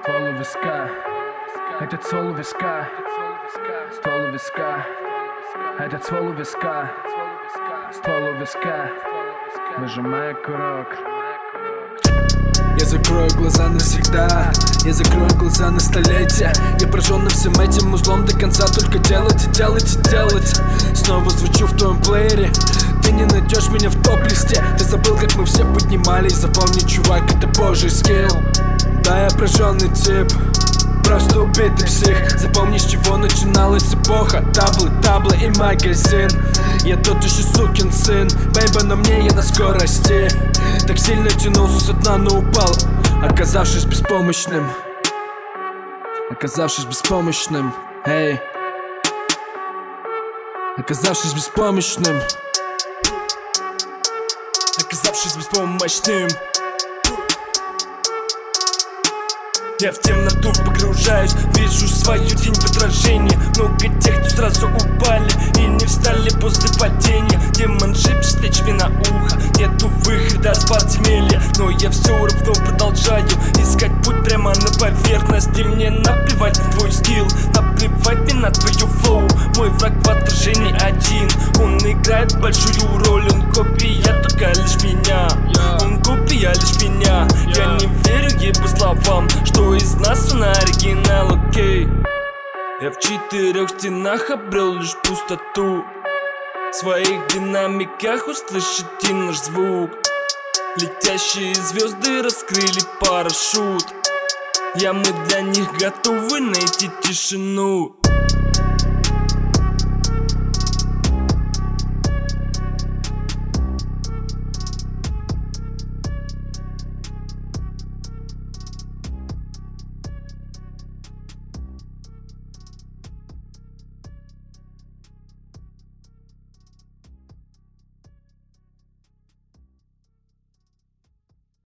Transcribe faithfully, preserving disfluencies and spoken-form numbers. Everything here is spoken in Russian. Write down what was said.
Ствол у виска, этот ствол у виска, ствол у виска, этот ствол у виска, ствол у виска, нажимая курок. Я закрою глаза навсегда, я закрою глаза на столетия. Я поражен всем этим узлом до конца. Только делать и делать и делать. Снова звучу в твоем плеере. Ты не найдешь меня в топ-листе. Ты забыл, как мы все поднимались. Запомни, чувак, это божий скилл. Да, я прожженный тип, просто убитый псих. Запомни, с чего начиналась эпоха. Таблы, таблы и магазин. Я тот еще сукин сын. Бейба, на мне я на скорости. Так сильно тянулся со дна, но упал, оказавшись беспомощным. Оказавшись беспомощным. Эй, оказавшись беспомощным. Оказавшись беспомощным. Я в темноту погружаюсь, вижу свою тень в отражении. Много тех, кто сразу упали и не встали после падения. Демон шепчет мне на ухо, нету выхода с подземелья. Но я все равно продолжаю искать путь прямо на поверхность. И мне наплевать на твой скилл, наплевать мне на твою флоу. Мой враг в отражении один, он играет большую роль. Он копия только лишь меня, он копия лишь меня. Я не верю его словам, что из нас он оригинал, окей. Я в четырех стенах обрел лишь пустоту. В своих динамиках услышите наш звук. Летящие звезды раскрыли парашют. Я мы для них готовы найти тишину.